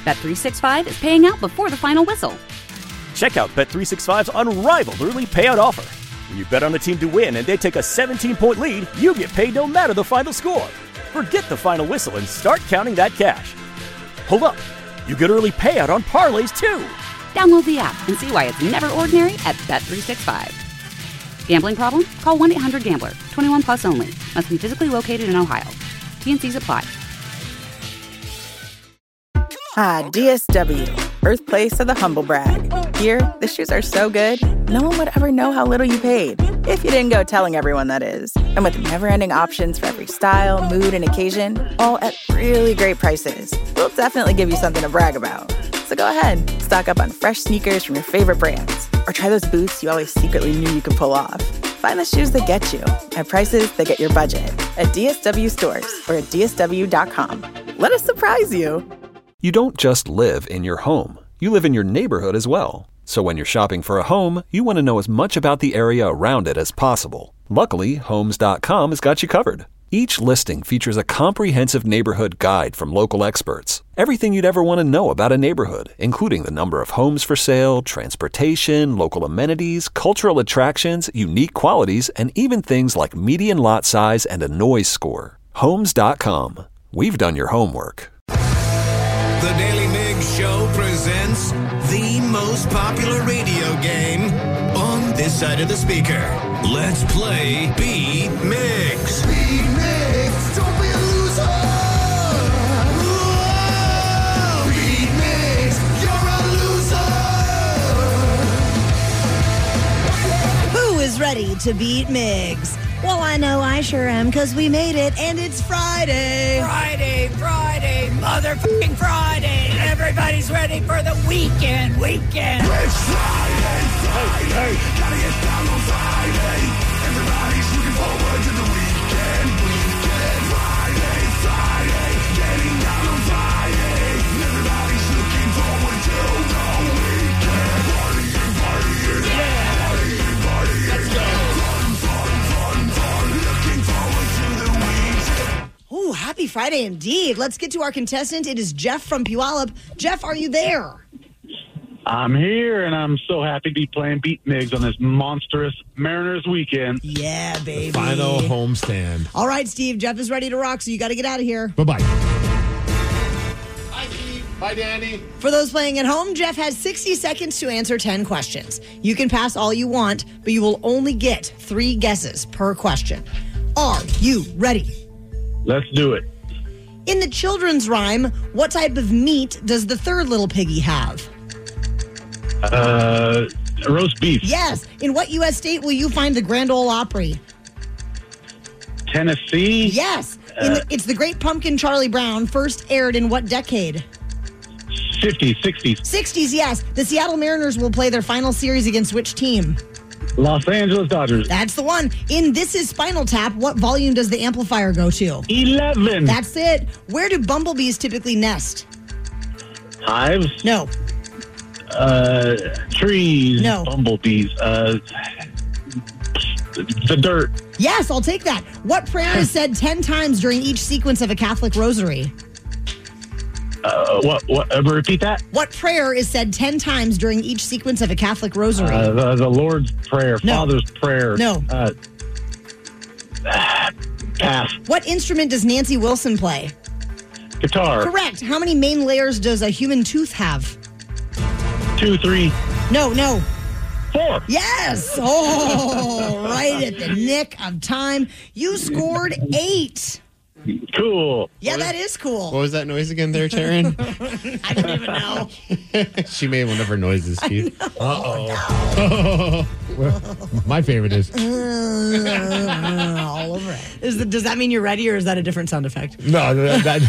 Bet365 is paying out before the final whistle. Check out Bet365's unrivaled early payout offer. When you bet on a team to win and they take a 17-point lead, you get paid no matter the final score. Forget the final whistle and start counting that cash. Hold up. You get early payout on parlays, too. Download the app and see why it's never ordinary at Bet365. Gambling problem? Call 1-800-GAMBLER. 21 plus only. Must be physically located in Ohio. T&Cs apply. DSW, birthplace of the humble brag. Here, the shoes are so good, no one would ever know how little you paid. If you didn't go telling everyone, that is. And with never-ending options for every style, mood, and occasion, all at really great prices, we'll definitely give you something to brag about. So go ahead, stock up on fresh sneakers from your favorite brands, or try those boots you always secretly knew you could pull off. Find the shoes that get you at prices that get your budget at DSW stores or at DSW.com. Let us surprise you. You don't just live in your home. You live in your neighborhood as well. So when you're shopping for a home, you want to know as much about the area around it as possible. Luckily, Homes.com has got you covered. Each listing features a comprehensive neighborhood guide from local experts. Everything you'd ever want to know about a neighborhood, including the number of homes for sale, transportation, local amenities, cultural attractions, unique qualities, and even things like median lot size and a noise score. Homes.com. We've done your homework. The Daily Migs Show presents the most popular radio game on this side of the speaker. Let's play Beat Migs. Beat Migs, don't be a loser. Whoa. Beat Migs, you're a loser. Who is ready to beat Migs? Well, I know I sure am, because we made it, and it's Friday. Friday, motherfucking Friday. Everybody's ready for the weekend. It's Friday. Gotta get down on Friday. Everybody's looking forward to the weekend. Friday. Getting down on Friday. Everybody's looking forward to the weekend. Partying. Yeah. Partying. Let's go. Fun. Looking forward to the weekend. Ooh, happy Friday indeed. Let's get to our contestant. It is Jeff from Puyallup. Jeff, are you there? I'm here, and I'm so happy to be playing Beat Migs on this monstrous Mariners weekend. Yeah, baby. The final homestand. All right, Steve. Jeff is ready to rock, so you got to get out of here. Bye-bye. Hi, Steve. Bye, Danny. For those playing at home, Jeff has 60 seconds to answer 10 questions. You can pass all you want, but you will only get 3 guesses per question. Are you ready? Let's do it. In the children's rhyme, what type of meat does the third little piggy have? Roast beef. Yes. In what U.S. state will you find the Grand Ole Opry? Tennessee. Yes. It's the Great Pumpkin Charlie Brown, first aired in what decade? 50s, 60s. 60s, yes. The Seattle Mariners will play their final series against which team? Los Angeles Dodgers. That's the one. In This Is Spinal Tap, what volume does the amplifier go to? 11. That's it. Where do bumblebees typically nest? Hives. No. Trees. No. Bumblebees. The dirt. Yes, I'll take that. What prayer is said 10 times during each sequence of a Catholic rosary? Repeat that? What prayer is said 10 times during each sequence of a Catholic rosary? The Lord's Prayer. No. Father's Prayer. No. Pass. What instrument does Nancy Wilson play? Guitar. Correct. How many main layers does a human tooth have? 2, 3. No. 4. Yes. Oh, right at the nick of time. You scored 8. Cool. Yeah, that is cool. What was that noise again there, Taryn? I don't even know. She made one of her noises, Steve. Uh-oh. Well, my favorite is. All over it. Does that mean you're ready, or is that a different sound effect? No, that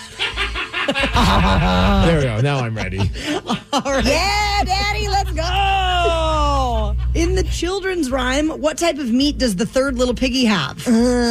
there we go. Now I'm ready. All right. Yeah, Daddy, let's go. In In the children's rhyme, what type of meat does the third little piggy have?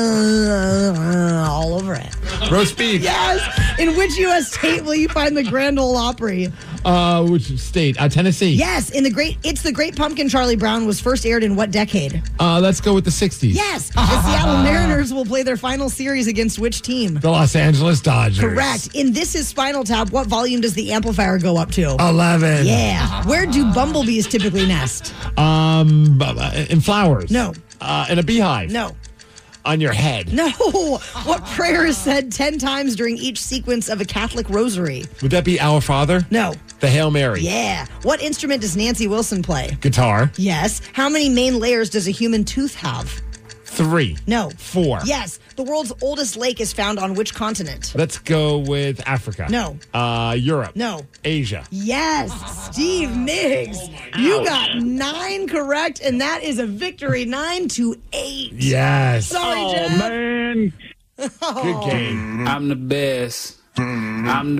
All over it. Roast beef. Yes. In which U.S. state will you find the Grand Ole Opry? Which state? Tennessee. Yes. It's the Great Pumpkin. Charlie Brown was first aired in what decade? Let's go with the 60s. Yes. The Seattle Mariners will play their final series against which team? The Los Angeles Dodgers. Correct. In This Is Spinal Tap, what volume does the amplifier go up to? 11. Yeah. Where do bumblebees typically nest? In flowers. No. In a beehive. No. On your head. No. What prayer is said 10 times during each sequence of a Catholic rosary? Would that be Our Father? No. The Hail Mary. Yeah. What instrument does Nancy Wilson play? Guitar. Yes. How many main layers does a human tooth have? 3. No. 4. Yes. The world's oldest lake is found on which continent? Let's go with Africa. No. Europe. No. Asia. Yes. Steve Miggs. You got 9 correct, and that is a victory, 9-8. Yes. Sorry, Jeff. Man. Good game. I'm the best. I'm the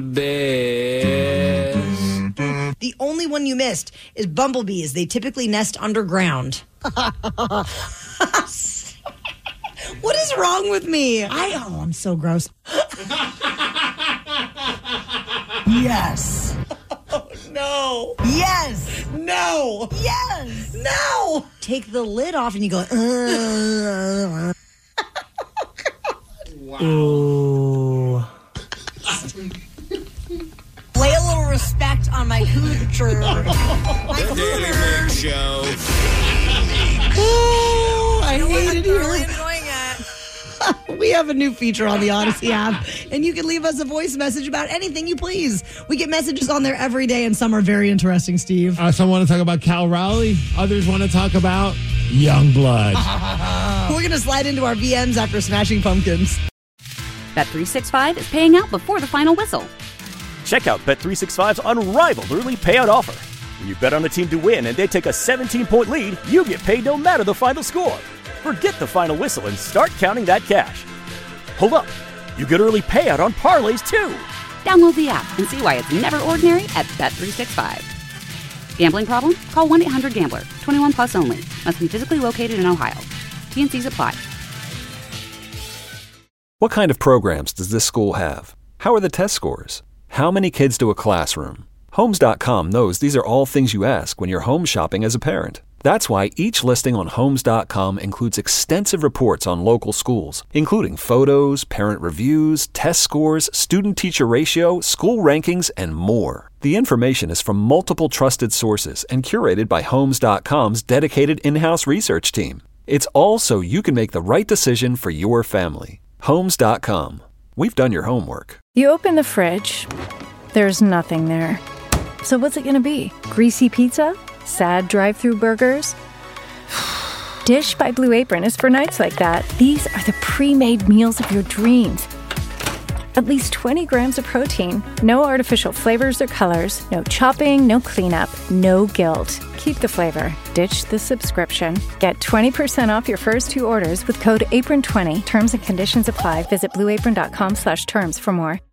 best. The only one you missed is bumblebees. They typically nest underground. What is wrong with me? I'm so gross. Yes. Oh, no. Yes. No. Yes. No. Take the lid off and you go, Wow. Ooh. Lay a little respect on my hooter. The Daily Mix Show. Oh, I hate it Really here. enjoying it. We have a new feature on the Odyssey app, and you can leave us a voice message about anything you please. We get messages on there every day, and some are very interesting, Steve. Some want to talk about Cal Raleigh. Others want to talk about Youngblood. We're going to slide into our VMs after Smashing Pumpkins. Bet365 is paying out before the final whistle. Check out Bet365's unrivaled early payout offer. When you bet on a team to win and they take a 17-point lead, you get paid no matter the final score. Forget the final whistle and start counting that cash. Hold up. You get early payout on parlays, too. Download the app and see why it's never ordinary at Bet365. Gambling problem? Call 1-800-GAMBLER. 21 plus only. Must be physically located in Ohio. T&Cs apply. What kind of programs does this school have? How are the test scores? How many kids do a classroom? Homes.com knows these are all things you ask when you're home shopping as a parent. That's why each listing on Homes.com includes extensive reports on local schools, including photos, parent reviews, test scores, student-teacher ratio, school rankings, and more. The information is from multiple trusted sources and curated by Homes.com's dedicated in-house research team. It's all so you can make the right decision for your family. Homes.com. We've done your homework. You open the fridge, there's nothing there. So what's it gonna be? Greasy pizza? Sad drive-through burgers? Dish by Blue Apron is for nights like that. These are the pre-made meals of your dreams. At least 20 grams of protein, no artificial flavors or colors, no chopping, no cleanup, no guilt. Keep the flavor. Ditch the subscription. Get 20% off your first 2 orders with code APRON20. Terms and conditions apply. Visit blueapron.com/terms for more.